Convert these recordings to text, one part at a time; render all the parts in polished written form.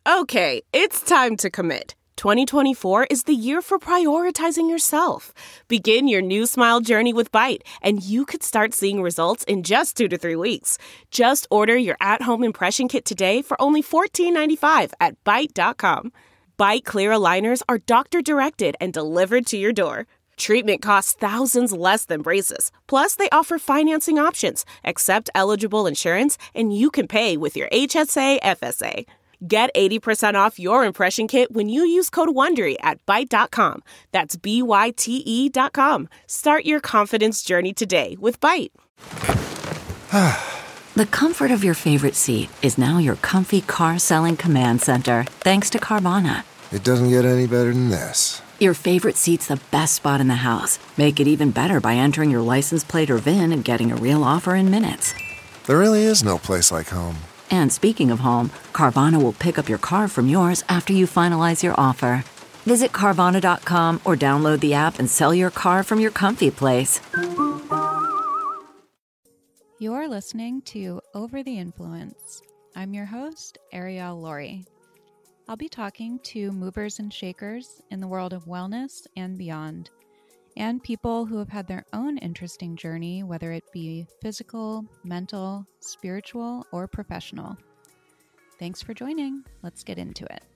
Okay, it's time to commit. 2024 is the year for prioritizing yourself. Begin your new smile journey with Byte, and you could start seeing results in just 2 to 3 weeks. Just order your at-home impression kit today for only $14.95 at Byte.com. Byte Clear aligners are doctor-directed and delivered to your door. Treatment costs thousands less than braces. Plus, they offer financing options, accept eligible insurance, and you can pay with your HSA FSA. Get 80% off your impression kit when you use code WONDERY at Byte.com. That's BYTE.com. Start your confidence journey today with Byte. The comfort of your favorite seat is now your comfy car selling command center, thanks to Carvana. It doesn't get any better than this. Your favorite seat's the best spot in the house. Make it even better by entering your license plate or VIN and getting a real offer in minutes. There really is no place like home. And speaking of home, Carvana will pick up your car from yours after you finalize your offer. Visit Carvana.com or download the app and sell your car from your comfy place. You're listening to Over the Influence. I'm your host, Ariel Laurie. I'll be talking to movers and shakers in the world of wellness and beyond, and people who have had their own interesting journey, whether it be physical, mental, spiritual, or professional. Thanks for joining. Let's get into it.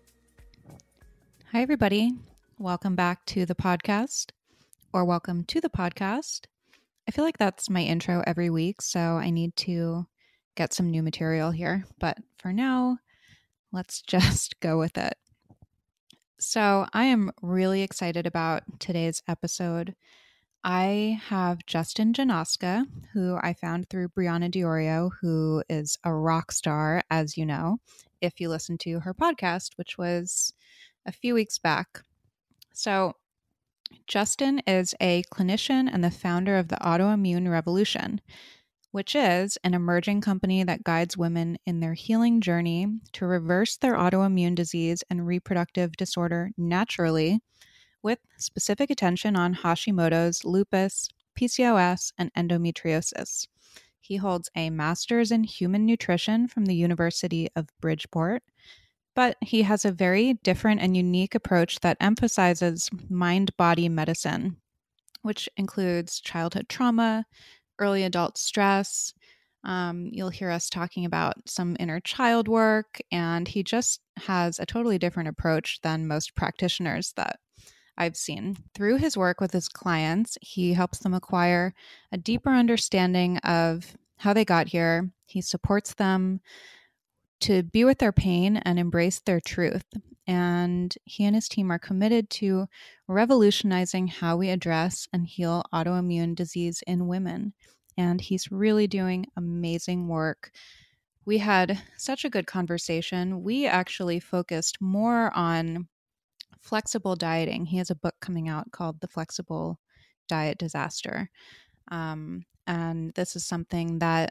Hi, everybody. Welcome back to the podcast, or welcome to the podcast. I feel like that's my intro every week, so I need to get some new material here. But for now, let's just go with it. So I am really excited about today's episode. I have Justin Janoska, who I found through Brianna Diorio, who is a rock star, as you know, if you listen to her podcast, which was a few weeks back. So Justin is a clinician and the founder of the Autoimmune Revolution, which is an emerging company that guides women in their healing journey to reverse their autoimmune disease and reproductive disorder naturally, with specific attention on Hashimoto's, lupus, PCOS, and endometriosis. He holds a master's in human nutrition from the University of Bridgeport, but he has a very different and unique approach that emphasizes mind-body medicine, which includes childhood trauma, early adult stress. You'll hear us talking about some inner child work, and he just has a totally different approach than most practitioners that I've seen. Through his work with his clients, he helps them acquire a deeper understanding of how they got here. He supports them to be with their pain and embrace their truth. And he and his team are committed to revolutionizing how we address and heal autoimmune disease in women. And he's really doing amazing work. We had such a good conversation. We actually focused more on flexible dieting. He has a book coming out called The Flexible Diet Disaster. And this is something that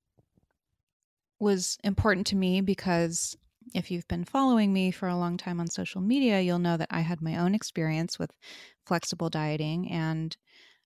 was important to me because if you've been following me for a long time on social media, you'll know that I had my own experience with flexible dieting. And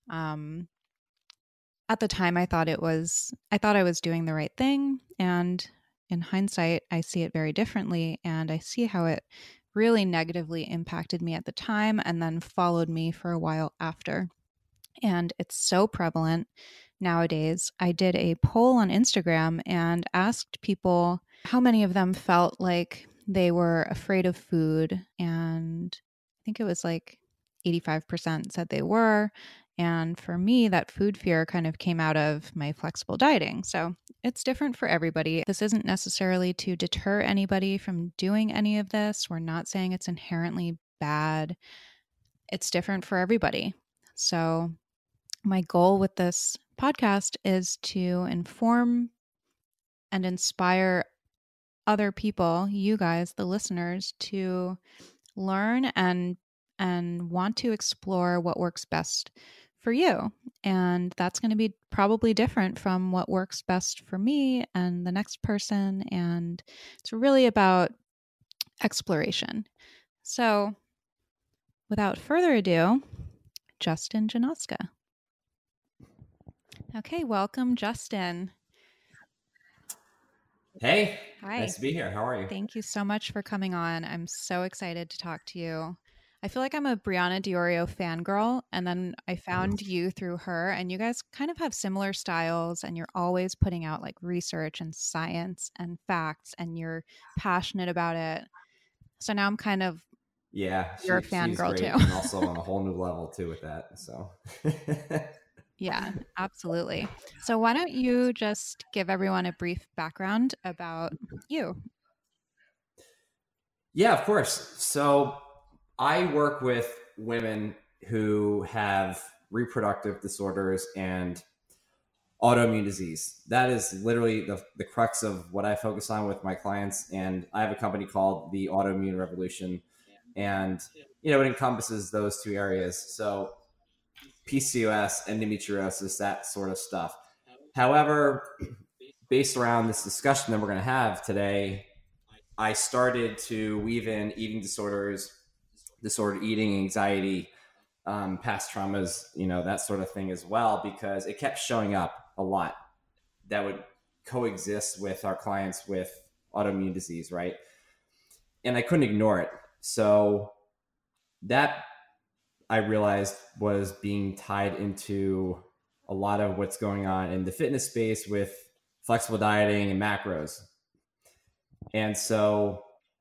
at the time, I thought I was doing the right thing. And in hindsight, I see it very differently. And I see how it really negatively impacted me at the time and then followed me for a while after. And it's so prevalent nowadays. I did a poll on Instagram and asked people how many of them felt like they were afraid of food. And I think it was like 85% said they were. And for me, that food fear kind of came out of my flexible dieting. So it's different for everybody. This isn't necessarily to deter anybody from doing any of this. We're not saying it's inherently bad. It's different for everybody. So my goal with this podcast is to inform and inspire other people, you guys, the listeners, to learn and want to explore what works best for you. And that's going to be probably different from what works best for me and the next person. And it's really about exploration. So without further ado, Justin Janoska. Okay, welcome, Justin. Hey, Hi. nice to be here. How are you? Thank you so much for coming on. I'm so excited to talk to you. I feel like I'm a Brianna Diorio fangirl, and then I found you through her, and you guys kind of have similar styles, and you're always putting out like research and science and facts, and you're passionate about it. So now I'm kind of Yeah, your she's fangirl great, too. and also on a whole new level too with that. So, Yeah, absolutely. So why don't you just give everyone a brief background about you? yeah, of course. So, I work with women who have reproductive disorders and autoimmune disease. That is literally the crux of what I focus on with my clients. And I have a company called the Autoimmune Revolution, and it encompasses those two areas. So, PCOS, endometriosis, that sort of stuff. However, based around this discussion that we're going to have today, I started to weave in eating disorders, disordered eating, anxiety, past traumas, that sort of thing as well, because it kept showing up a lot that would coexist with our clients with autoimmune disease, right? And I couldn't ignore it. So that I realized was being tied into a lot of what's going on in the fitness space with flexible dieting and macros. And so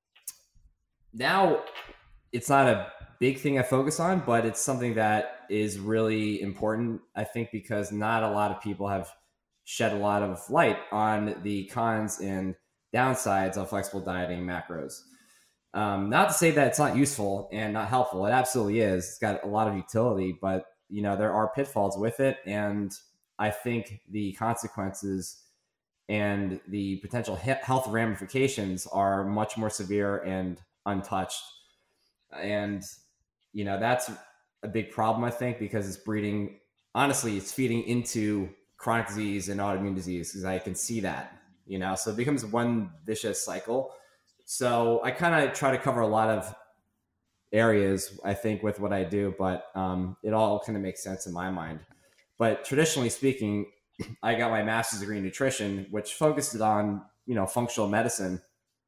now it's not a big thing I focus on, but it's something that is really important, I think, because not a lot of people have shed a lot of light on the cons and downsides of flexible dieting macros. Not to say that it's not useful and not helpful. It absolutely is. It's got a lot of utility, but there are pitfalls with it. And I think the consequences and the potential health ramifications are much more severe and untouched. And, that's a big problem, I think, because it's breeding, honestly, it's feeding into chronic disease and autoimmune disease, because I can see that, so it becomes one vicious cycle. So I kind of try to cover a lot of areas, I think, with what I do, but it all kind of makes sense in my mind. But traditionally speaking, I got my master's degree in nutrition, which focused on functional medicine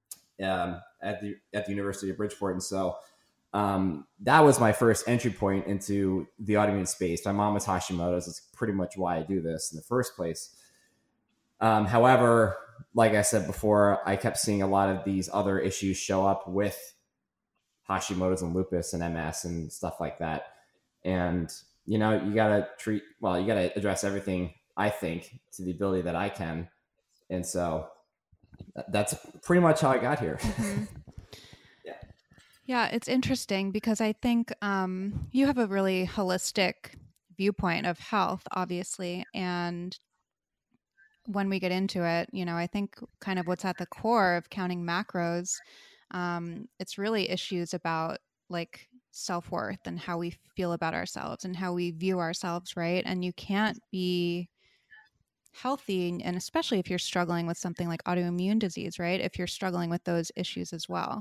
at the University of Bridgeport, and so that was my first entry point into the autoimmune space. My mom was Hashimoto's. That's pretty much why I do this in the first place. However, like I said before, I kept seeing a lot of these other issues show up with Hashimoto's and lupus and MS and stuff like that. And, you got to address everything, I think, to the ability that I can. And so that's pretty much how I got here. Mm-hmm. Yeah, it's interesting because I think you have a really holistic viewpoint of health, obviously. And when we get into it, I think kind of what's at the core of counting macros, it's really issues about like self-worth and how we feel about ourselves and how we view ourselves, right? And you can't be healthy, and especially if you're struggling with something like autoimmune disease, right? If you're struggling with those issues as well.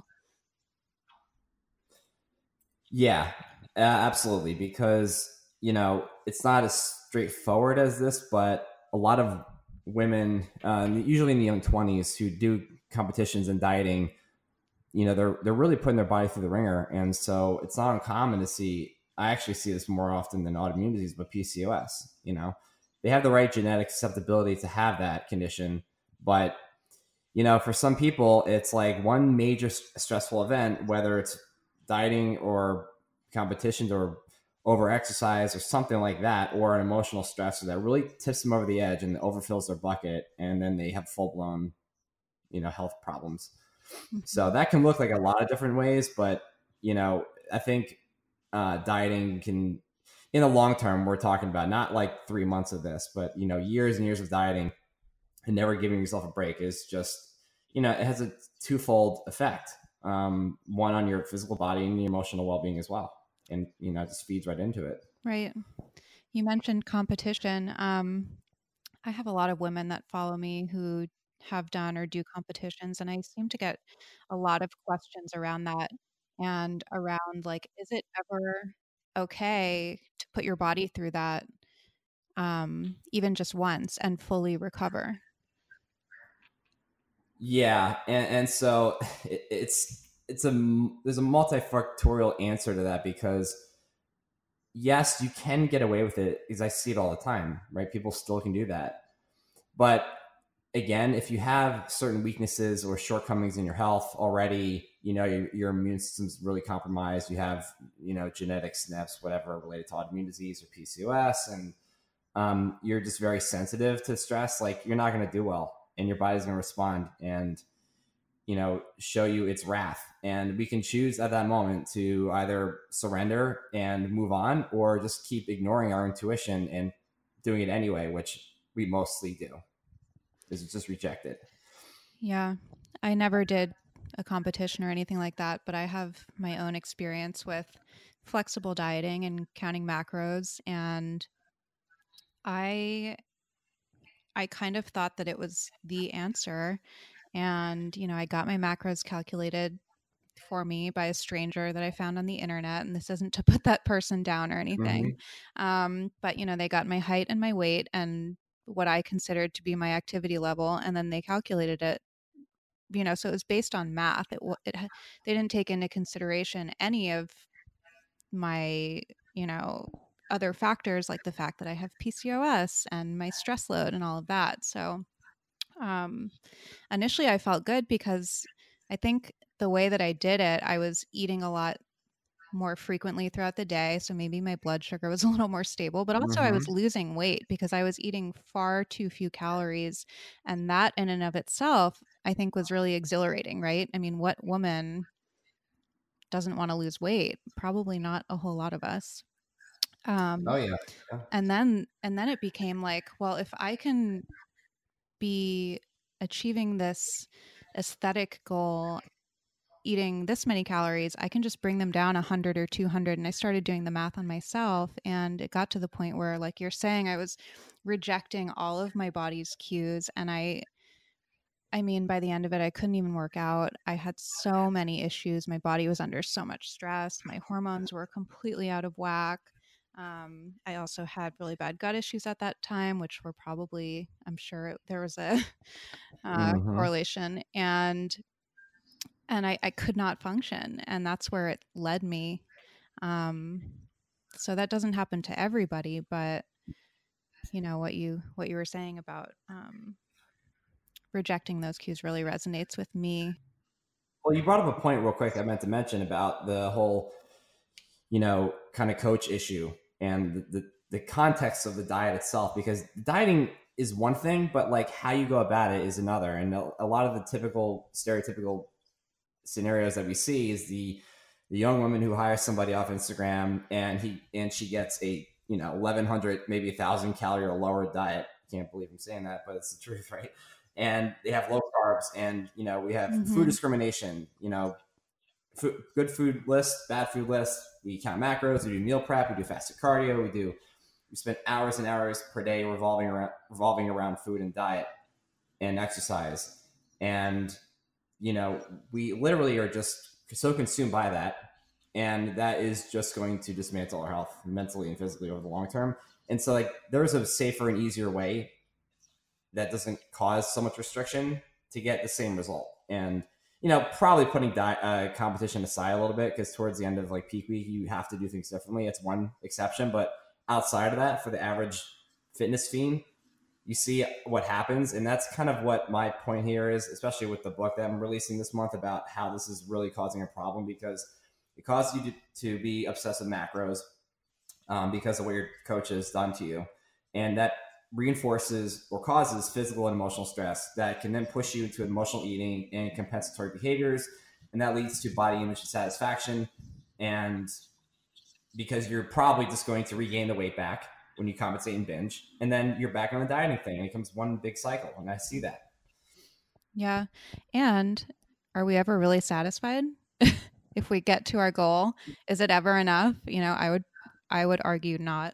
Yeah, absolutely. Because, it's not as straightforward as this, but a lot of women, usually in the young 20s, who do competitions in dieting, they're really putting their body through the ringer. And so it's not uncommon to see, I actually see this more often than autoimmune disease, but PCOS, they have the right genetic susceptibility to have that condition. But, for some people, it's like one major stressful event, whether it's dieting or competitions or over exercise or something like that, or an emotional stressor that really tips them over the edge and overfills their bucket, and then they have full blown, health problems. So that can look like a lot of different ways, but I think dieting can, in the long term, we're talking about not like 3 months of this, but years and years of dieting and never giving yourself a break is just, it has a twofold effect. One on your physical body and your emotional well-being as well. And, it just feeds right into it. Right. You mentioned competition. I have a lot of women that follow me who have done or do competitions, and I seem to get a lot of questions around that and around like, is it ever okay to put your body through that, even just once and fully recover? Yeah, and so there's a multifactorial answer to that, because yes, you can get away with it, because I see it all the time, right? People still can do that. But again, if you have certain weaknesses or shortcomings in your health already, your immune system's really compromised. You have, genetic SNPs, whatever, related to autoimmune disease or PCOS, and you're just very sensitive to stress. Like, you're not going to do well, and your body's going to respond and, show you its wrath. And we can choose at that moment to either surrender and move on, or just keep ignoring our intuition and doing it anyway, which we mostly do, is just reject it. Yeah. I never did a competition or anything like that, but I have my own experience with flexible dieting and counting macros. And I kind of thought that it was the answer. And, I got my macros calculated for me by a stranger that I found on the internet. And this isn't to put that person down or anything. But, they got my height and my weight and what I considered to be my activity level. And then they calculated it, so it was based on math. They didn't take into consideration any of my, other factors, like the fact that I have PCOS and my stress load and all of that. So initially I felt good because I think the way that I did it, I was eating a lot more frequently throughout the day. So maybe my blood sugar was a little more stable, but also I was losing weight because I was eating far too few calories. And that in and of itself, I think, was really exhilarating, right? I mean, what woman doesn't want to lose weight? Probably not a whole lot of us. Oh yeah. And then it became like, well, if I can be achieving this aesthetic goal eating this many calories, I can just bring them down 100 or 200. And I started doing the math on myself, and it got to the point where, like you're saying, I was rejecting all of my body's cues. And I mean, by the end of it, I couldn't even work out. I had so many issues. My body was under so much stress. My hormones were completely out of whack. I also had really bad gut issues at that time, which were probably, I'm sure there was a correlation. And I could not function, and that's where it led me. So that doesn't happen to everybody, but what you were saying about rejecting those cues really resonates with me. Well, you brought up a point real quick I meant to mention about the whole, kind of coach issue and the context of the diet itself, because dieting is one thing, but like how you go about it is another. And a lot of the typical stereotypical scenarios that we see is the young woman who hires somebody off Instagram and she gets a 1,100, maybe 1,000 calorie or lower diet. I can't believe I'm saying that, but it's the truth, right? And they have low carbs, and we have food discrimination, good food list, bad food list. We count macros, we do meal prep, we do fasted cardio, we spend hours and hours per day revolving around food and diet and exercise. And we literally are just so consumed by that. And that is just going to dismantle our health mentally and physically over the long term. And so there's a safer and easier way that doesn't cause so much restriction to get the same result. And, probably putting competition aside a little bit, because towards the end of peak week, you have to do things differently. It's one exception. But outside of that, for the average fitness fiend, you see what happens. And that's kind of what my point here is, especially with the book that I'm releasing this month, about how this is really causing a problem, because it causes you to be obsessed with macros because of what your coach has done to you. And that reinforces or causes physical and emotional stress that can then push you into emotional eating and compensatory behaviors. And that leads to body image dissatisfaction. And because you're probably just going to regain the weight back when you compensate and binge, and then you're back on the dieting thing, and it becomes one big cycle. And I see that. Yeah. And are we ever really satisfied? If we get to our goal, is it ever enough? I would argue not.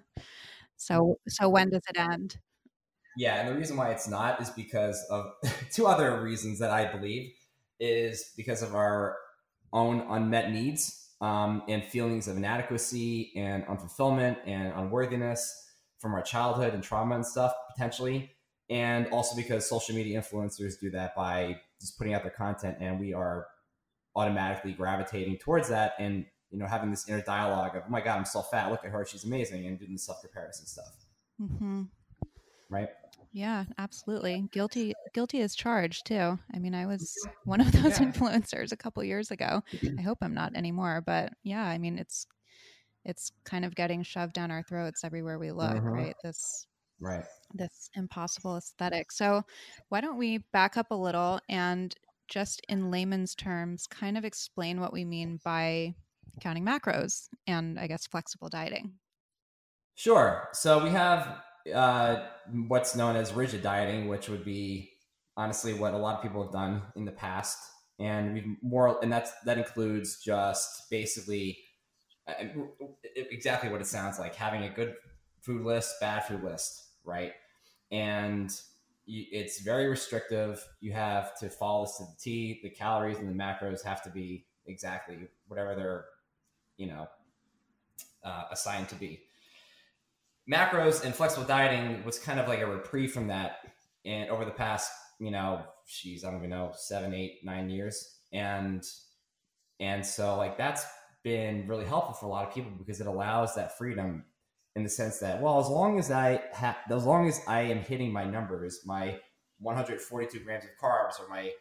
So when does it end? Yeah. And the reason why it's not is because of two other reasons that I believe is because of our own unmet needs and feelings of inadequacy and unfulfillment and unworthiness from our childhood and trauma and stuff, potentially. And also because social media influencers do that by just putting out their content, and we are automatically gravitating towards that, and having this inner dialogue of, oh my God, I'm so fat, look at her, she's amazing, and doing the self-comparison stuff. Mm-hmm. Right? Yeah, absolutely. Guilty as charged too. I mean, I was one of those influencers a couple years ago. I hope I'm not anymore, but yeah, I mean, it's kind of getting shoved down our throats everywhere we look, right? This impossible aesthetic. So why don't we back up a little and just in layman's terms kind of explain what we mean by counting macros and, I guess, flexible dieting? Sure. So we have what's known as rigid dieting, which would be honestly what a lot of people have done in the past, and that includes just basically exactly what it sounds like, having a good food list, bad food list, right? And it's very restrictive. You have to follow this to the T. The calories and the macros have to be exactly whatever they're assigned to be. Macros and flexible dieting was kind of like a reprieve from that, and over the past I don't even know, 7, 8, 9 years, and so like that's been really helpful for a lot of people because it allows that freedom in the sense that, well, as long as I am hitting my numbers, my 142 grams of carbs or my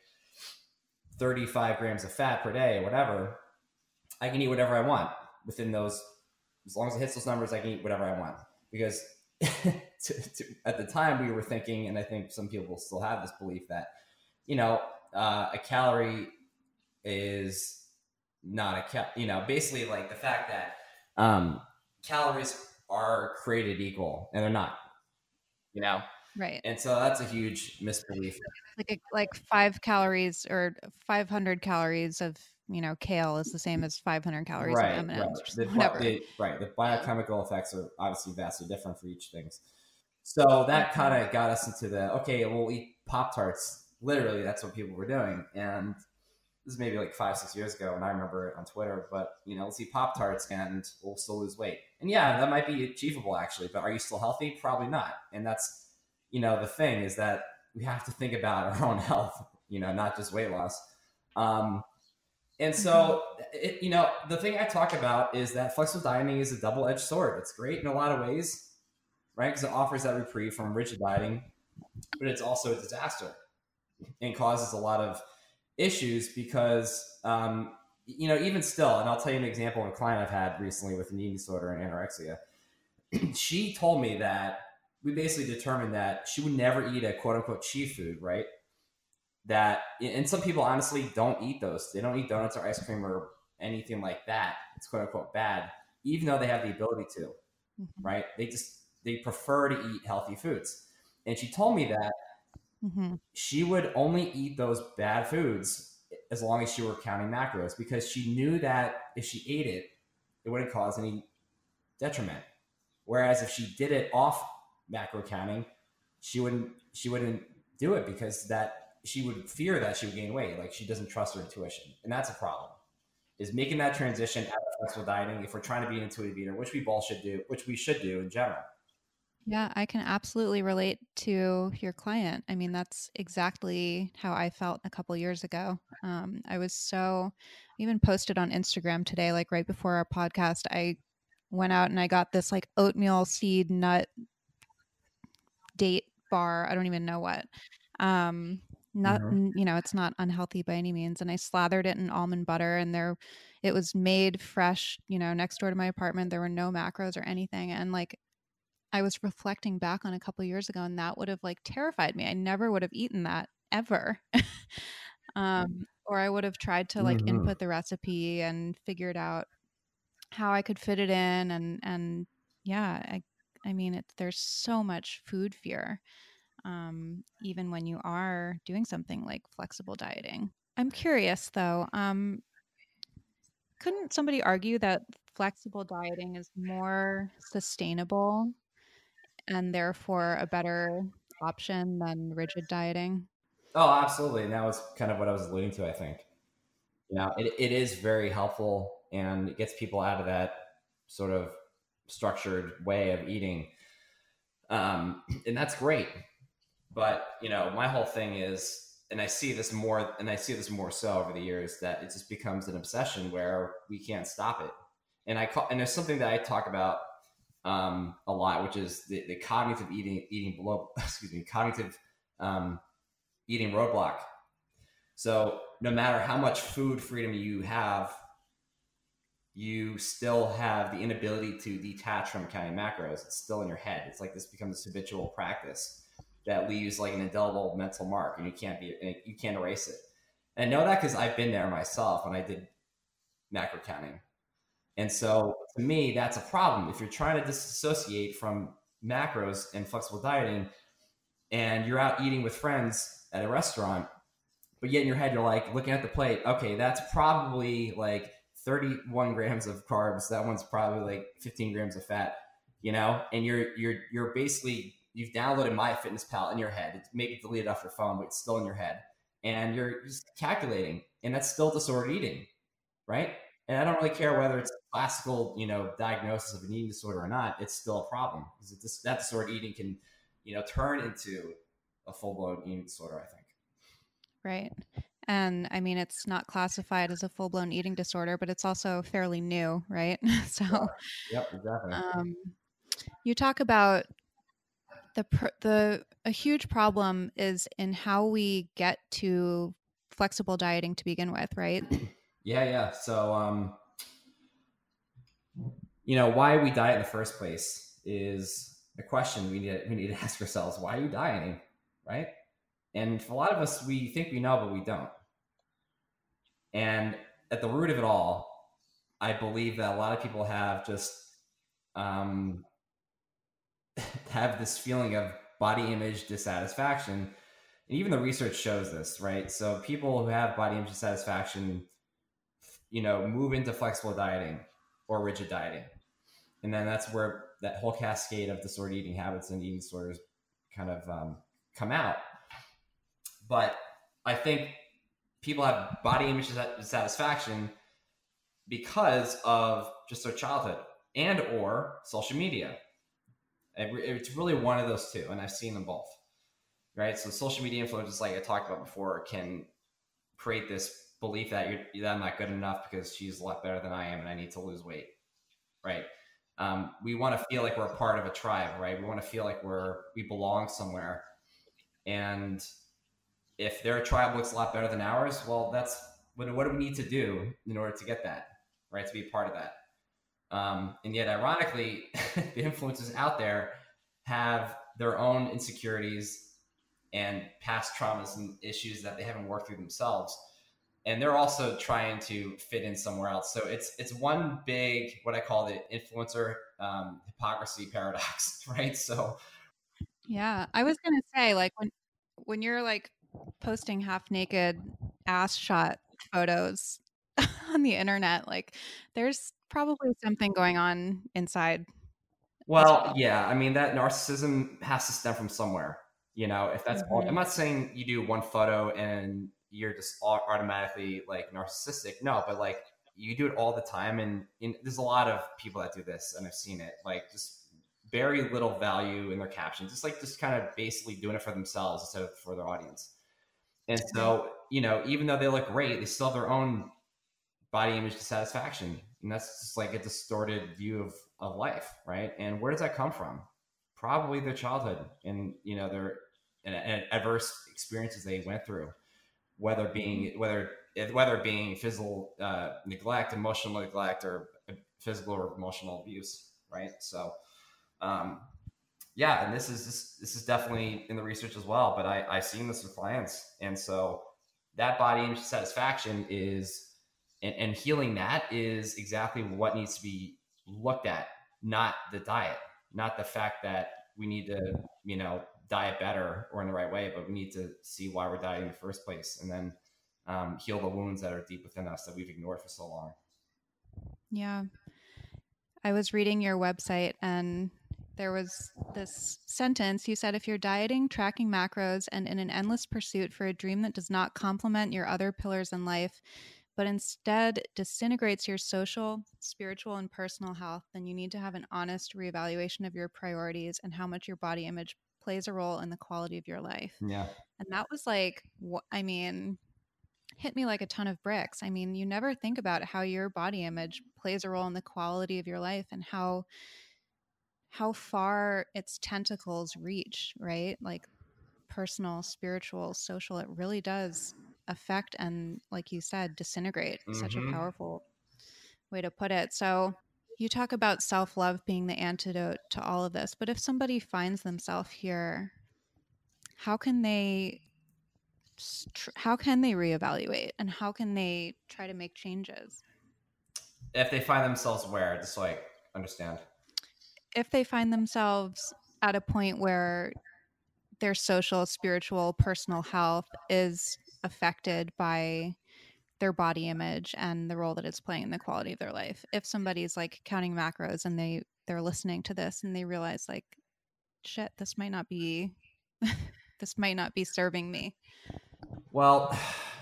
35 grams of fat per day or whatever, I can eat whatever I want within those. As long as it hits those numbers, I can eat whatever I want. Because at the time we were thinking, and I think some people still have this belief that, a calorie is not basically like the fact that calories are created equal, and they're not, Right. And so that's a huge misbelief. Like 5 calories or 500 calories of kale is the same as 500 calories of M&Ms. Right. The biochemical effects are obviously vastly different for each thing. So that kind of got us into we'll eat Pop-Tarts. Literally, that's what people were doing. And this is maybe like 5-6 years ago, and I remember it on Twitter, but let's eat Pop-Tarts and we'll still lose weight. And yeah, that might be achievable actually, but are you still healthy? Probably not. And that's, the thing is that we have to think about our own health, not just weight loss. And so, the thing I talk about is that flexible dieting is a double-edged sword. It's great in a lot of ways, right? Because it offers that reprieve from rigid dieting, but it's also a disaster and causes a lot of issues because, even still, and I'll tell you an example of a client I've had recently with an eating disorder and anorexia. She told me that we basically determined that she would never eat a quote-unquote cheat food, right? And some people honestly don't eat those. They don't eat donuts or ice cream or anything like that. It's quote unquote bad, even though they have the ability to, right? They prefer to eat healthy foods. And she told me that she would only eat those bad foods as long as she were counting macros, because she knew that if she ate it, it wouldn't cause any detriment. Whereas if she did it off macro counting, she wouldn't do it because she would fear that she would gain weight. Like, she doesn't trust her intuition. And that's a problem, is making that transition out of flexible dieting if we're trying to be an intuitive eater, which we should do in general. Yeah, I can absolutely relate to your client. I mean, that's exactly how I felt a couple years ago. I even posted on Instagram today, like right before our podcast, I went out and I got this like oatmeal seed nut date bar. I don't even know what. It's not unhealthy by any means. And I slathered it in almond butter, and it was made fresh, next door to my apartment. There were no macros or anything. And like, I was reflecting back on a couple years ago, and that would have like terrified me. I never would have eaten that ever. Or I would have tried to like input the recipe and figured out how I could fit it in. And yeah, I mean, there's so much food fear. Even when you are doing something like flexible dieting. I'm curious though, couldn't somebody argue that flexible dieting is more sustainable and therefore a better option than rigid dieting? Oh, absolutely. And that was kind of what I was alluding to, I think. It is very helpful, and it gets people out of that sort of structured way of eating. And that's great. But, my whole thing is, and I see this more so over the years, that it just becomes an obsession where we can't stop it. And there's something that I talk about a lot, which is the cognitive cognitive eating roadblock. So no matter how much food freedom you have, you still have the inability to detach from counting macros. It's still in your head. It's like this becomes this habitual practice that leaves like an indelible mental mark, and you can't erase it. And I know that because I've been there myself when I did macro counting. And so to me, that's a problem. If you're trying to disassociate from macros and flexible dieting, and you're out eating with friends at a restaurant, but yet in your head, you're like looking at the plate, okay, that's probably like 31 grams of carbs. That one's probably like 15 grams of fat, and you're basically, you've downloaded MyFitnessPal in your head. It's maybe deleted off your phone, but it's still in your head. And you're just calculating, and that's still disordered eating, right? And I don't really care whether it's a classical, diagnosis of an eating disorder or not. It's still a problem because that disordered eating can, turn into a full-blown eating disorder, I think. Right. And I mean, it's not classified as a full-blown eating disorder, but it's also fairly new, right? So, yep, exactly. You talk about a huge problem is in how we get to flexible dieting to begin with, right? Yeah. So, why we diet in the first place is a question we need to ask ourselves. Why are you dieting, right? And for a lot of us, we think we know, but we don't. And at the root of it all, I believe that a lot of people have just have this feeling of body image dissatisfaction. And even the research shows this, right? So people who have body image dissatisfaction, move into flexible dieting or rigid dieting. And then that's where that whole cascade of disordered eating habits and eating disorders kind of come out. But I think people have body image dissatisfaction because of just their childhood and or social media. It's really one of those two, and I've seen them both, right? So social media influencers, like I talked about before, can create this belief that I'm not good enough because she's a lot better than I am and I need to lose weight, right? We want to feel like we're a part of a tribe, right? We want to feel like we belong somewhere. And if their tribe looks a lot better than ours, well, that's what do we need to do in order to get that, right? To be a part of that. And yet, ironically, the influencers out there have their own insecurities and past traumas and issues that they haven't worked through themselves. And they're also trying to fit in somewhere else. So it's one big, what I call the influencer hypocrisy paradox, right? So, yeah, I was going to say, like, when you're like posting half naked ass shot photos on the internet, like there's probably something going on inside. Well, yeah, I mean, that narcissism has to stem from somewhere, if that's all. I'm not saying you do one photo and you're just automatically like narcissistic. No, but like you do it all the time. And there's a lot of people that do this, and I've seen it, like just very little value in their captions, just kind of basically doing it for themselves instead of for their audience. And so, even though they look great, they still have their own body image dissatisfaction. And that's just like a distorted view of life, right? And where does that come from? Probably their childhood and, their adverse experiences they went through, whether being physical neglect, emotional neglect, or physical or emotional abuse, right? So, yeah, and this is definitely in the research as well, but I've seen this with clients. And so that body image satisfaction is, and healing that is exactly what needs to be looked at, not the diet, not the fact that we need to, diet better or in the right way, but we need to see why we're dieting in the first place, and then heal the wounds that are deep within us that we've ignored for so long. Yeah. I was reading your website and there was this sentence. You said, if you're dieting, tracking macros, and in an endless pursuit for a dream that does not complement your other pillars in life, but instead disintegrates your social, spiritual, and personal health, then you need to have an honest reevaluation of your priorities and how much your body image plays a role in the quality of your life. Yeah. And that was like, hit me like a ton of bricks. I mean, you never think about how your body image plays a role in the quality of your life and how far its tentacles reach, right? Like personal, spiritual, social, it really does affect and, like you said, disintegrate. Such a powerful way to put it. So you talk about self-love being the antidote to all of this, but if somebody finds themselves here, how can they reevaluate and how can they try to make changes? If they find themselves where, just so I understand. If they find themselves at a point where their social, spiritual, personal health is affected by their body image and the role that it's playing in the quality of their life. If somebody's like counting macros and they're listening to this and they realize like, shit, this might not be serving me. Well,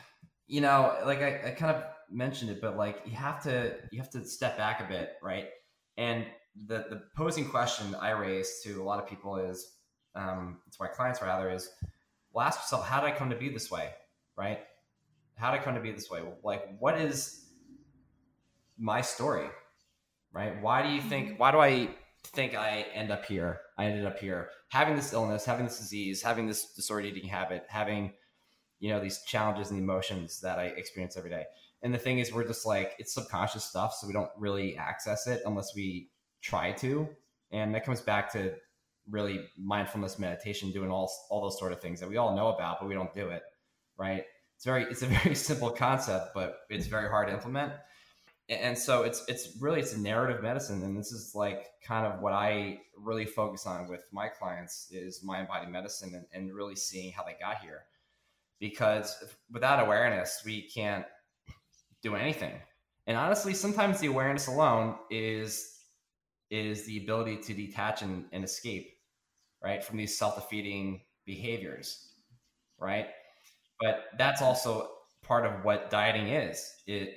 like I kind of mentioned it, but like you have to step back a bit, right? And the posing question I raise to a lot of people is, to my clients rather, is, well, ask yourself, how did I come to be this way, right? How did I come to be this way? Like, what is my story, right? Why do I think I ended up here, having this illness, having this disease, having this disordered eating habit, having, these challenges and emotions that I experience every day. And the thing is, we're just like, it's subconscious stuff. So we don't really access it unless we try to. And that comes back to really mindfulness, meditation, doing all those sort of things that we all know about, but we don't do it, right? It's a very simple concept, but it's very hard to implement. And so it's a narrative medicine. And this is like kind of what I really focus on with my clients is mind-body medicine and really seeing how they got here. Because without awareness, we can't do anything. And honestly, sometimes the awareness alone is the ability to detach and escape, right, from these self-defeating behaviors, right? But that's also part of what dieting is.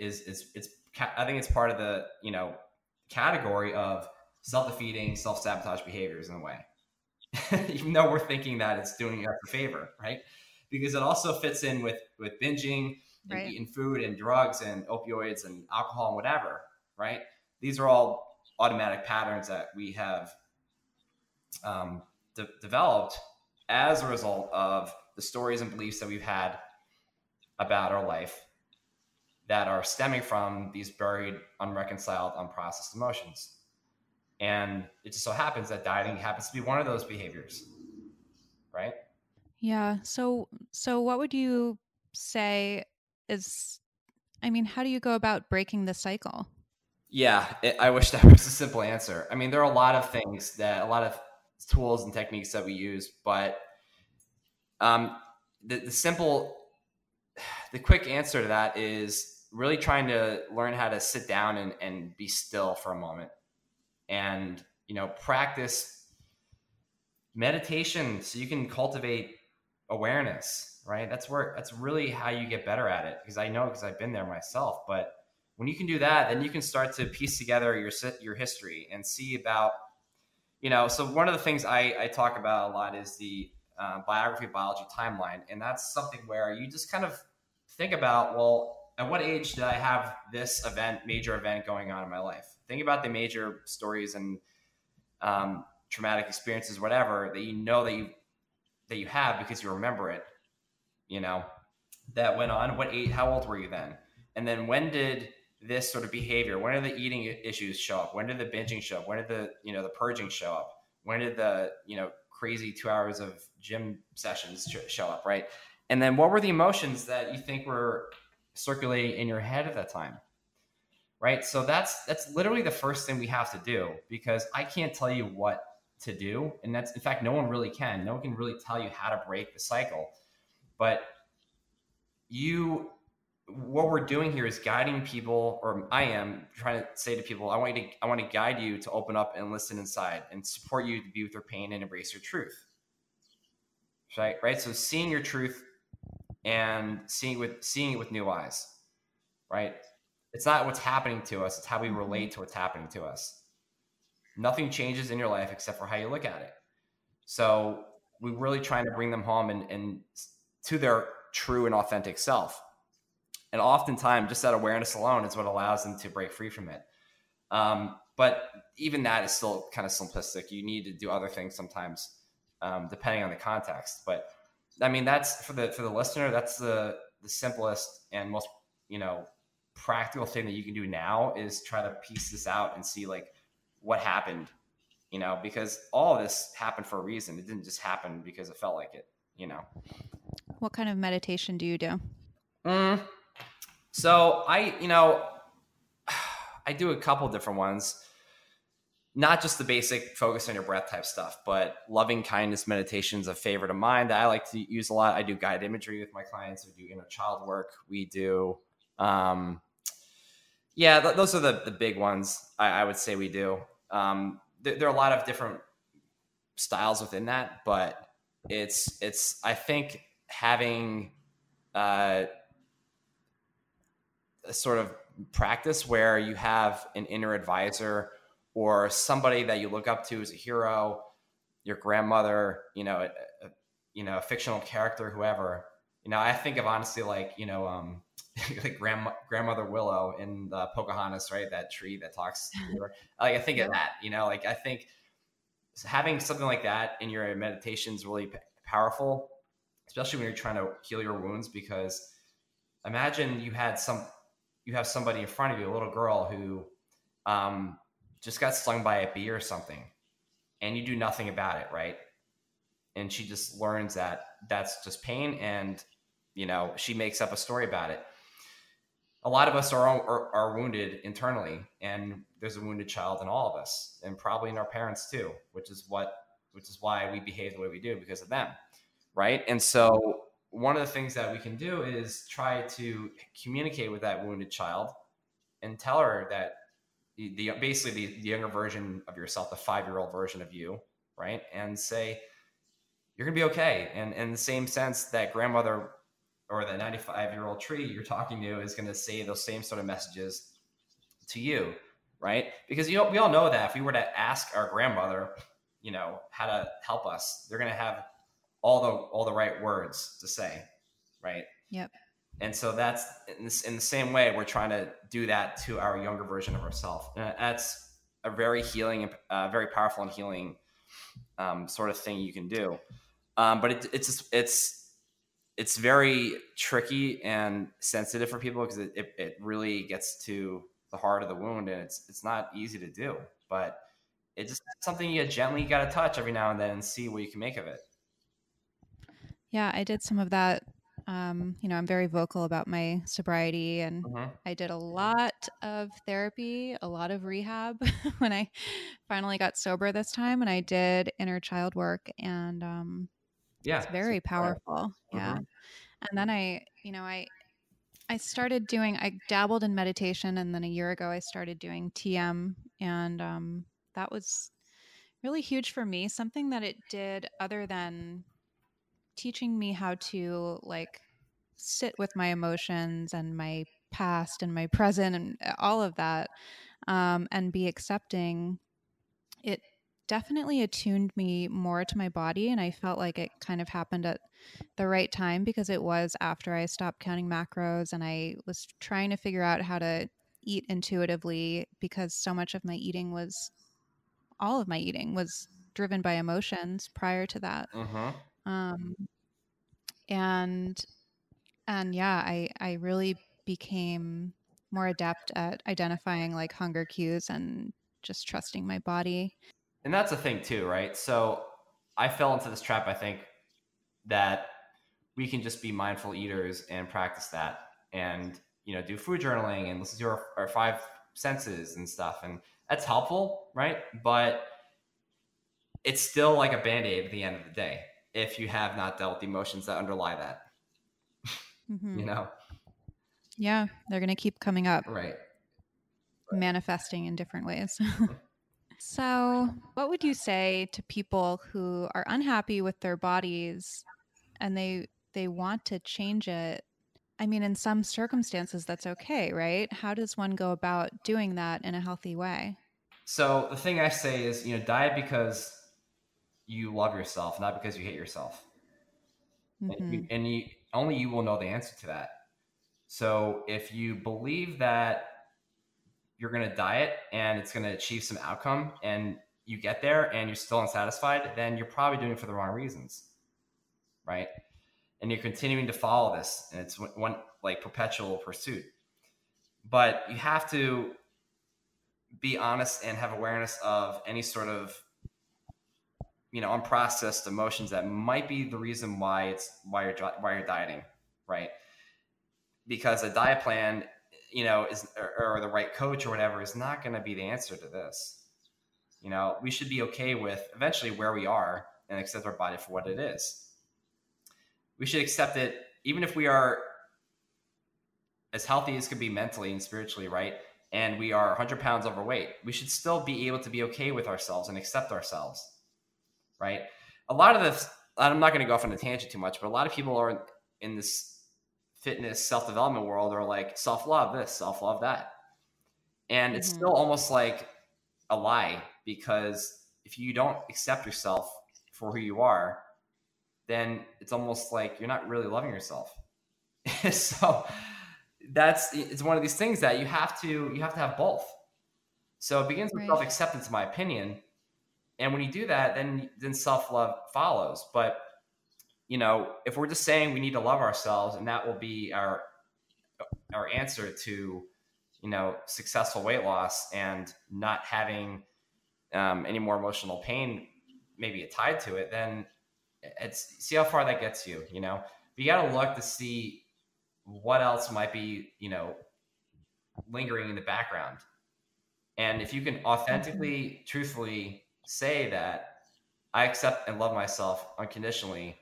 I think it's part of the category of self-defeating, self-sabotage behaviors in a way, even though we're thinking that it's doing us a favor, right? Because it also fits in with binging and right. Eating food and drugs and opioids and alcohol and whatever, right? These are all automatic patterns that we have developed as a result of the stories and beliefs that we've had about our life that are stemming from these buried, unreconciled, unprocessed emotions. And it just so happens that dieting happens to be one of those behaviors, right? Yeah. So what would you say how do you go about breaking the cycle? Yeah, I wish that was a simple answer. I mean, there are a lot of things a lot of tools and techniques that we use, but the quick answer to that is really trying to learn how to sit down and be still for a moment and, practice meditation so you can cultivate awareness, right? That's really how you get better at it. Because I've been there myself, but when you can do that, then you can start to piece together your history and see about, so one of the things I talk about a lot is the biography of biology timeline. And that's something where you just kind of think about, well, at what age did I have this major event going on in my life? Think about the major stories and traumatic experiences, whatever, that that you have because you remember it, that went on. What age, how old were you then? And then when did this sort of behavior, when did the eating issues show up? When did the binging show up? When did the purging show up? When did the, crazy 2 hours of gym sessions show up, right? And then what were the emotions that you think were circulating in your head at that time, right? So that's literally the first thing we have to do, because I can't tell you what to do. And that's, in fact, no one really can. No one can really tell you how to break the cycle. But what we're doing here is guiding people, or I am trying to say to people, I want to guide you to open up and listen inside and support you to be with your pain and embrace your truth. Right? So seeing your truth and seeing it with new eyes, right? It's not what's happening to us. It's how we relate to what's happening to us. Nothing changes in your life except for how you look at it. So we're really trying to bring them home and to their true and authentic self. And oftentimes just that awareness alone is what allows them to break free from it. But even that is still kind of simplistic. You need to do other things sometimes, depending on the context. But I mean, that's for the listener, that's the simplest and most, practical thing that you can do now is try to piece this out and see like what happened, because all of this happened for a reason. It didn't just happen because it felt like it, What kind of meditation do you do? So I do a couple different ones, not just the basic focus on your breath type stuff, but loving kindness meditation is a favorite of mine that I like to use a lot. I do guided imagery with my clients. We do inner child work. We do, those are the big ones I would say we do. There are a lot of different styles within that, but it's I think having a sort of practice where you have an inner advisor or somebody that you look up to as a hero, your grandmother, a fictional character, whoever. I think of honestly like like grandmother Willow in the Pocahontas, right? That tree that talks to her. Like I think of that. Like I think having something like that in your meditation is really powerful, especially when you're trying to heal your wounds. Because imagine you have somebody in front of you, a little girl who just got stung by a bee or something, and you do nothing about it, right? And she just learns that that's just pain, and she makes up a story about it. A lot of us are wounded internally, and there's a wounded child in all of us, and probably in our parents too, which is why we behave the way we do, because of them, right? And so one of the things that we can do is try to communicate with that wounded child and tell her that basically the younger version of yourself, the 5-year-old version of you, right? And say, you're going to be okay. And in the same sense that grandmother or the 95-year-old tree you're talking to is going to say those same sort of messages to you, right? Because we all know that if we were to ask our grandmother, how to help us, they're going to have all the right words to say, right? Yep. And so that's in the same way we're trying to do that to our younger version of ourselves. That's a very healing, very powerful and healing sort of thing you can do. But it's very tricky and sensitive for people because it really gets to the heart of the wound, and it's not easy to do. But it's just something you gently got to touch every now and then and see what you can make of it. Yeah, I did some of that. I'm very vocal about my sobriety, and I did a lot of therapy, a lot of rehab when I finally got sober this time, and I did inner child work, and it's very powerful. Yeah. And then I started I dabbled in meditation, and then a year ago I started doing TM, and that was really huge for me. Something that it did other than teaching me how to sit with my emotions and my past and my present and all of that, and be accepting. It definitely attuned me more to my body, and I felt like it kind of happened at the right time because it was after I stopped counting macros and I was trying to figure out how to eat intuitively, because so much of my eating was driven by emotions prior to that. And yeah, I really became more adept at identifying hunger cues and just trusting my body. And that's the thing too, right? So I fell into this trap, I think, that we can just be mindful eaters and practice that and, do food journaling and listen to our 5 senses and stuff. And that's helpful, right? But it's still like a Band-Aid at the end of the day if you have not dealt with the emotions that underlie that. Yeah, they're going to keep coming up. Right. Manifesting in different ways. So what would you say to people who are unhappy with their bodies and they want to change it? I mean, in some circumstances, that's okay, right? How does one go about doing that in a healthy way? So the thing I say is, diet because you love yourself, not because you hate yourself. Mm-hmm. And only you will know the answer to that. So if you believe that you're going to diet and it's going to achieve some outcome and you get there and you're still unsatisfied, then you're probably doing it for the wrong reasons, right? And you're continuing to follow this, and it's one like perpetual pursuit. But you have to be honest and have awareness of any sort of, unprocessed emotions that might be the reason why you're dieting, right? Because a diet plan, is or the right coach or whatever is not going to be the answer to this. We should be okay with eventually where we are and accept our body for what it is. We should accept it even if we are as healthy as could be mentally and spiritually, right? And we are 100 pounds overweight. We should still be able to be okay with ourselves and accept ourselves, right? A lot of this, I'm not going to go off on a tangent too much, but a lot of people are in this fitness self-development world are like self-love this, self-love that. And it's still almost like a lie, because if you don't accept yourself for who you are, then it's almost like you're not really loving yourself. So it's one of these things that you have to have both. So it begins with self-acceptance, in my opinion. And when you do that, then self-love follows. But if we're just saying we need to love ourselves and that will be our answer to, successful weight loss and not having any more emotional pain maybe tied to it, then see how far that gets you, But you got to look to see what else might be, lingering in the background. And if you can authentically, truthfully say that I accept and love myself unconditionally,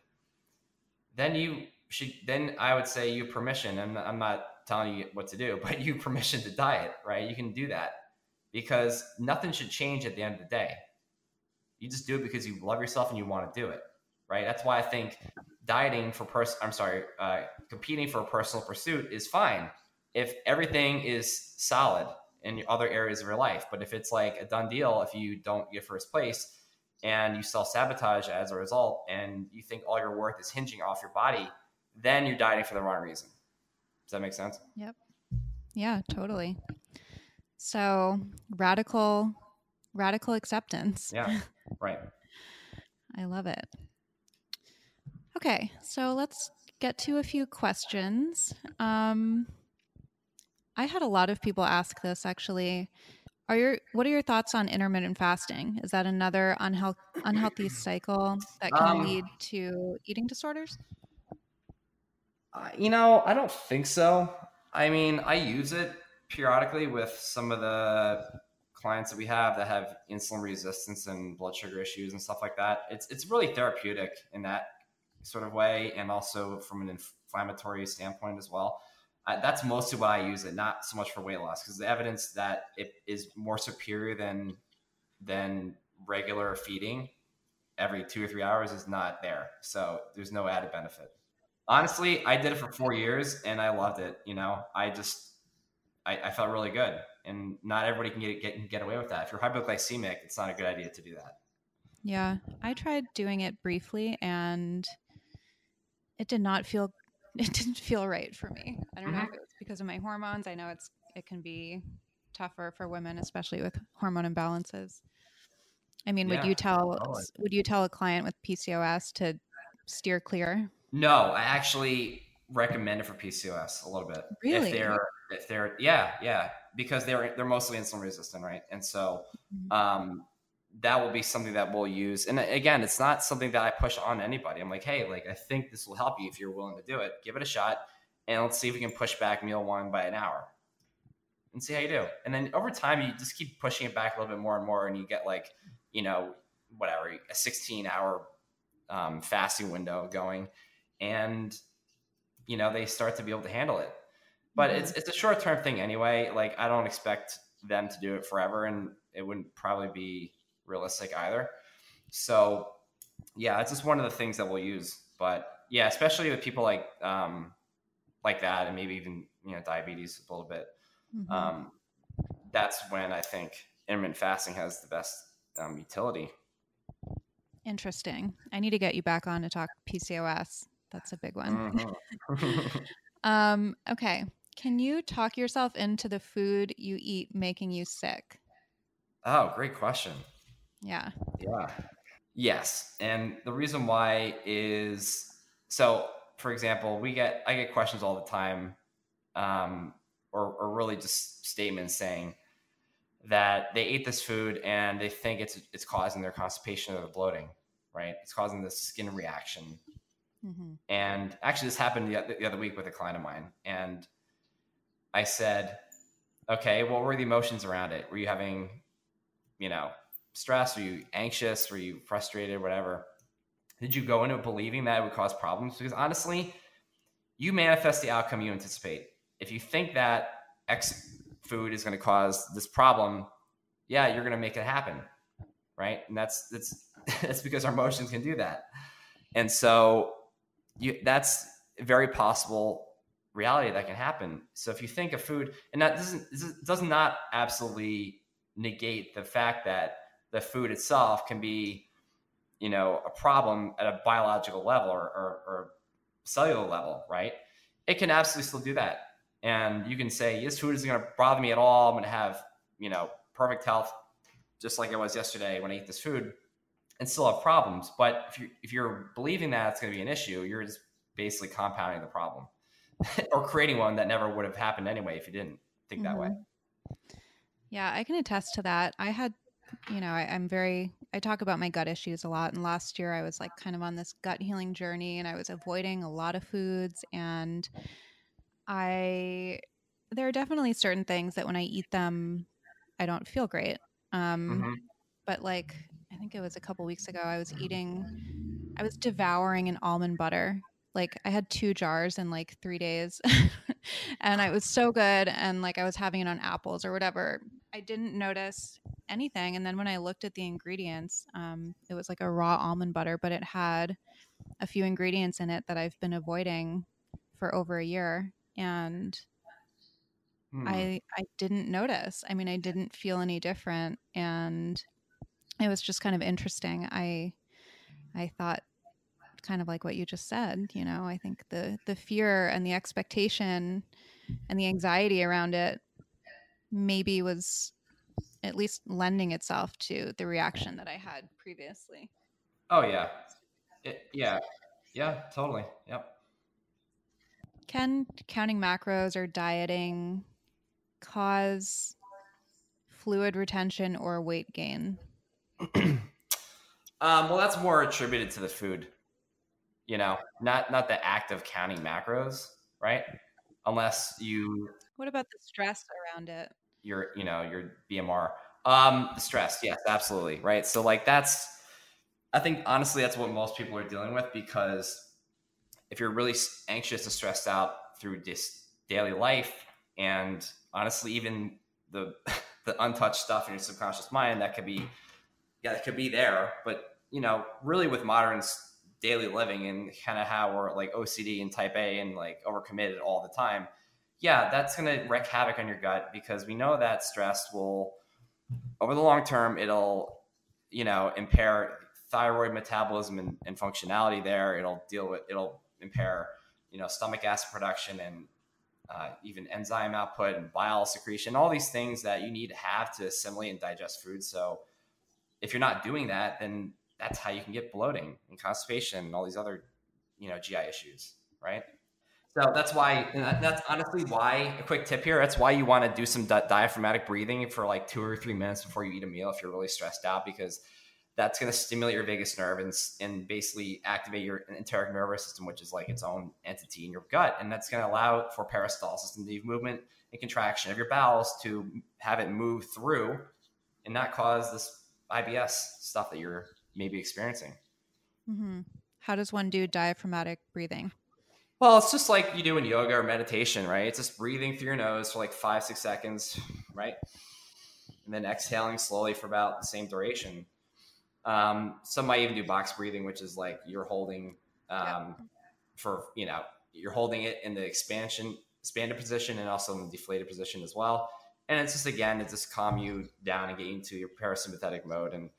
then I would say you permission, and I'm not telling you what to do, but you permission to diet, right? You can do that because nothing should change at the end of the day. You just do it because you love yourself and you want to do it, right? That's why I think dieting competing for a personal pursuit is fine if everything is solid in other areas of your life. But if it's like a done deal, if you don't get first place and you self-sabotage as a result and you think all your worth is hinging off your body, then you're dieting for the wrong reason. Does that make sense? Yep. Yeah, totally. So radical acceptance. Yeah, right. I love it. Okay, so let's get to a few questions. I had a lot of people ask this actually. What are your thoughts on intermittent fasting? Is that another unhealthy cycle that can lead to eating disorders? I don't think so. I mean, I use it periodically with some of the clients that we have that have insulin resistance and blood sugar issues and stuff like that. It's really therapeutic in that sort of way, and also from an inflammatory standpoint as well. That's mostly why I use it, not so much for weight loss, because the evidence that it is more superior than regular feeding every 2 or 3 hours is not there. So there's no added benefit. Honestly, I did it for 4 years and I loved it. I felt really good, and not everybody can get away with that. If you're hypoglycemic, it's not a good idea to do that. Yeah, I tried doing it briefly and it didn't feel right for me. I don't know if it was because of my hormones. I know it can be tougher for women, especially with hormone imbalances. I mean, would you tell a client with PCOS to steer clear? No, I actually recommend it for PCOS a little bit. Really? If they're yeah, because they're mostly insulin resistant, right? And so that will be something that we'll use. And again, it's not something that I push on anybody. I'm like, hey, I think this will help you if you're willing to do it. Give it a shot, and let's see if we can push back meal one by an hour and see how you do. And then over time, you just keep pushing it back a little bit more and more, and you get a 16-hour fasting window going, and they start to be able to handle it. But it's a short-term thing anyway. I don't expect them to do it forever, and it wouldn't probably be realistic either. So yeah, it's just one of the things that we'll use. But yeah, especially with people like that, and maybe even diabetes a little bit, that's when I think intermittent fasting has the best utility. Interesting. I need to get you back on to talk PCOS. That's a big one. Okay. Can you talk yourself into the food you eat making you sick? Oh, great question. Yeah. Yeah. Yes. And the reason why is, so for example, I get questions all the time, or really just statements saying that they ate this food and they think it's causing their constipation or the bloating, right? It's causing this skin reaction. Mm-hmm. And actually this happened the other week with a client of mine. And I said, okay, what were the emotions around it? Were you having, stress? Were you anxious? Were you frustrated? Whatever. Did you go into believing that it would cause problems? Because honestly, you manifest the outcome you anticipate. If you think that X food is going to cause this problem, yeah, you're going to make it happen, right? And that's because our emotions can do that. And so that's a very possible reality that can happen. So if you think of food, and that does not absolutely negate the fact that the food itself can be, a problem at a biological level or cellular level, right? It can absolutely still do that. And you can say, this food isn't going to bother me at all. I'm going to have, perfect health, just like I was yesterday when I ate this food, and still have problems. But if you're believing that it's going to be an issue, you're just basically compounding the problem or creating one that never would have happened anyway if you didn't think that way. Yeah, I can attest to that. I had, I talk about my gut issues a lot. And last year I was like kind of on this gut healing journey, and I was avoiding a lot of foods. And there are definitely certain things that when I eat them, I don't feel great. But like, I think it was a couple weeks ago, I was devouring an almond butter. Like I had 2 jars in like 3 days and it was so good. And like I was having it on apples or whatever. I didn't notice anything. And then when I looked at the ingredients, it was like a raw almond butter, but it had a few ingredients in it that I've been avoiding for over a year. And I didn't notice. I mean, I didn't feel any different. And it was just kind of interesting. I thought, kind of like what you just said, I think the fear and the expectation and the anxiety around it maybe was at least lending itself to the reaction that I had previously. Oh yeah. Yeah, totally. Yep. Can counting macros or dieting cause fluid retention or weight gain? Well, that's more attributed to the food. Not the act of counting macros, right? Unless you. What about the stress around it? Your BMR. The stress, yes, absolutely, right? So like I think honestly that's what most people are dealing with, because if you're really anxious and stressed out through this daily life, and honestly even the untouched stuff in your subconscious mind that could be there, but really with modern daily living and kind of how we're like OCD and type A and like overcommitted all the time, yeah, that's going to wreak havoc on your gut, because we know that stress will, over the long term, it'll, impair thyroid metabolism and functionality there. It'll impair, stomach acid production and even enzyme output and bile secretion, all these things that you need to have to assimilate and digest food. So if you're not doing that, then that's how you can get bloating and constipation and all these other, GI issues, right? So that's why, and that's honestly why, a quick tip here, that's why you want to do some diaphragmatic breathing for like 2 or 3 minutes before you eat a meal if you're really stressed out, because that's going to stimulate your vagus nerve and basically activate your enteric nervous system, which is like its own entity in your gut. And that's going to allow for peristalsis and the movement and contraction of your bowels to have it move through and not cause this IBS stuff that you're maybe experiencing. Mm-hmm. How does one do diaphragmatic breathing? Well, it's just like you do in yoga or meditation, right? It's just breathing through your nose for like 5-6 seconds, right? And then exhaling slowly for about the same duration. Some might even do box breathing, which is like you're holding you're holding it in the expanded position and also in the deflated position as well. And it's just, again, it just calm you down and get you into your parasympathetic mode. And,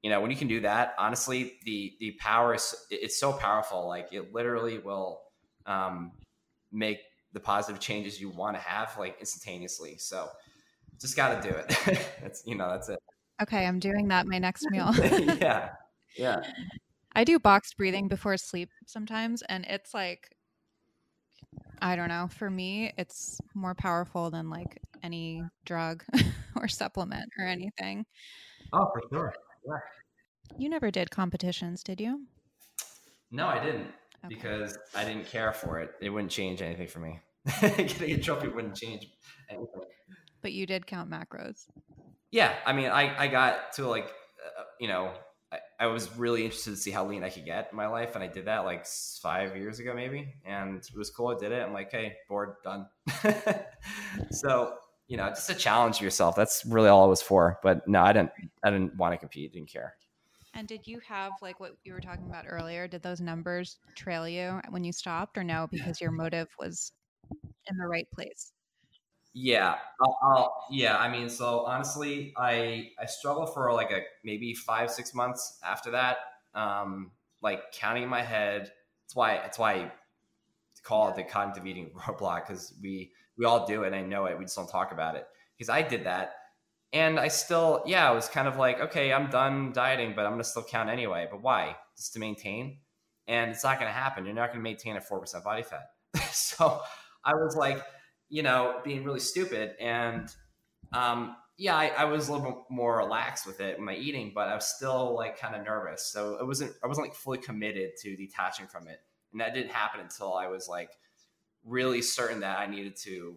when you can do that, honestly, the power it's so powerful. Like it literally will make the positive changes you want to have like instantaneously. So just got to do it. That's it. Okay, I'm doing that my next meal. Yeah. Yeah. I do box breathing before sleep sometimes, and it's like, I don't know, for me, it's more powerful than like any drug or supplement or anything. Oh, for sure. Yeah. You never did competitions, did you? No, I didn't, Okay. because I didn't care for it. It wouldn't change anything for me. Getting a trophy wouldn't change anything. But you did count macros. Yeah, I mean, I got to like, I was really interested to see how lean I could get in my life, and I did that like 5 years ago, maybe, and it was cool. I did it. I'm like, hey, bored, done. So, just to challenge yourself. That's really all it was for. But no, I didn't want to compete. Didn't care. And did you have like what you were talking about earlier? Did those numbers trail you when you stopped, or no? Because your motive was in the right place. Yeah. Yeah. I mean, so honestly, I struggled for like maybe 5-6 months after that. Like counting in my head. That's why I call it the cognitive eating roadblock, because we all do it. And I know it. We just don't talk about it, because I did that. And I still, I was kind of like, okay, I'm done dieting, but I'm going to still count anyway. But why? Just to maintain. And it's not going to happen. You're not going to maintain at 4% body fat. So I was like, being really stupid. And I was a little bit more relaxed with it in my eating, but I was still like kind of nervous. So I wasn't like fully committed to detaching from it. And that didn't happen until I was like really certain that I needed to,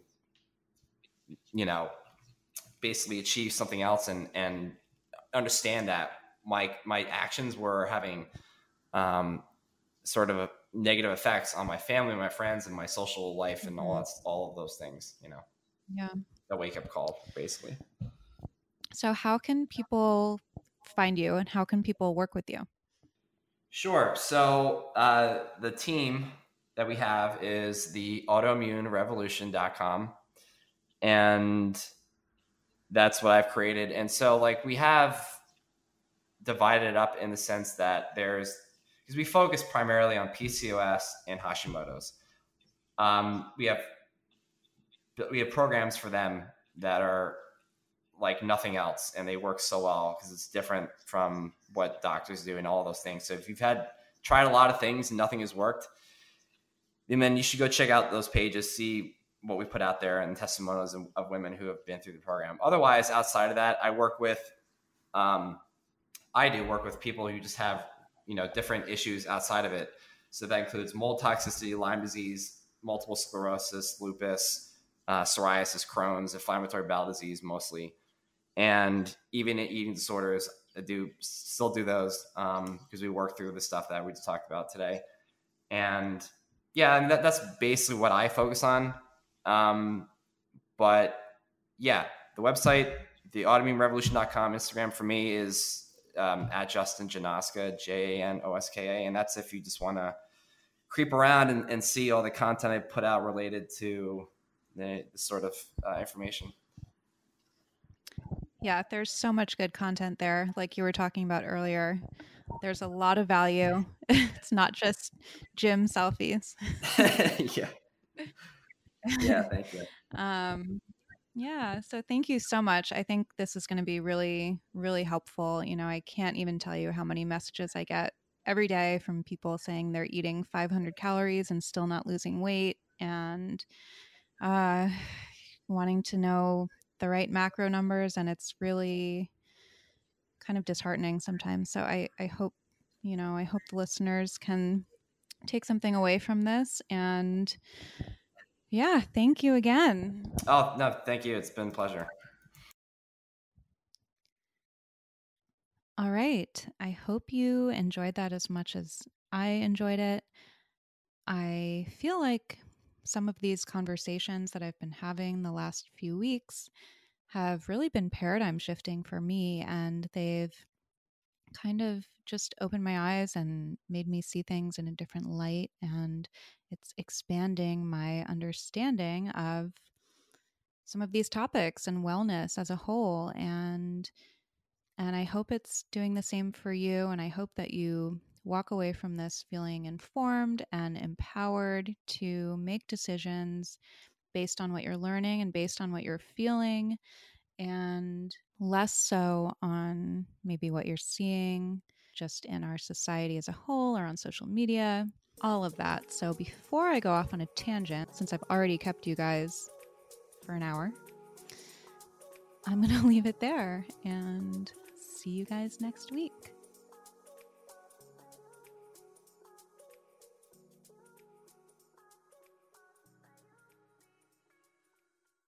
basically achieve something else and understand that my actions were having sort of negative effects on my family, my friends, and my social life, and all of those things. Yeah. A wake up call, basically. So how can people find you, and how can people work with you? Sure. So the team that we have is the autoimmunerevolution.com, and that's what I've created. And so like we have divided it up in the sense that because we focus primarily on PCOS and Hashimoto's. We have programs for them that are like nothing else, and they work so well because it's different from what doctors do and all those things. So if you've tried a lot of things and nothing has worked, and then you should go check out those pages, see what we put out there, and testimonials of women who have been through the program. Otherwise, outside of that, I do work with people who just have, different issues outside of it. So that includes mold toxicity, Lyme disease, multiple sclerosis, lupus, psoriasis, Crohn's, inflammatory bowel disease mostly. And even eating disorders, I still do those because we work through the stuff that we just talked about today. And that's basically what I focus on. But the website, the autoimmunerevolution.com, Instagram for me is at Justin Janoska, Janoska. And that's if you just want to creep around and see all the content I put out related to the sort of information. Yeah, there's so much good content there. Like you were talking about earlier, there's a lot of value. It's not just gym selfies. Yeah. Yeah, thank you. Yeah, so thank you so much. I think this is going to be really, really helpful. I can't even tell you how many messages I get every day from people saying they're eating 500 calories and still not losing weight, and wanting to know the right macro numbers, and it's really kind of disheartening sometimes. So I hope, I hope the listeners can take something away from this. And thank you again. Oh, no, thank you. It's been a pleasure. All right. I hope you enjoyed that as much as I enjoyed it. I feel like some of these conversations that I've been having the last few weeks have really been paradigm shifting for me, and they've kind of just opened my eyes and made me see things in a different light, and it's expanding my understanding of some of these topics and wellness as a whole. And And I hope it's doing the same for you. And I hope that you walk away from this feeling informed and empowered to make decisions based on what you're learning and based on what you're feeling, and less so on maybe what you're seeing just in our society as a whole or on social media, all of that. So before I go off on a tangent, since I've already kept you guys for an hour, I'm going to leave it there and see you guys next week.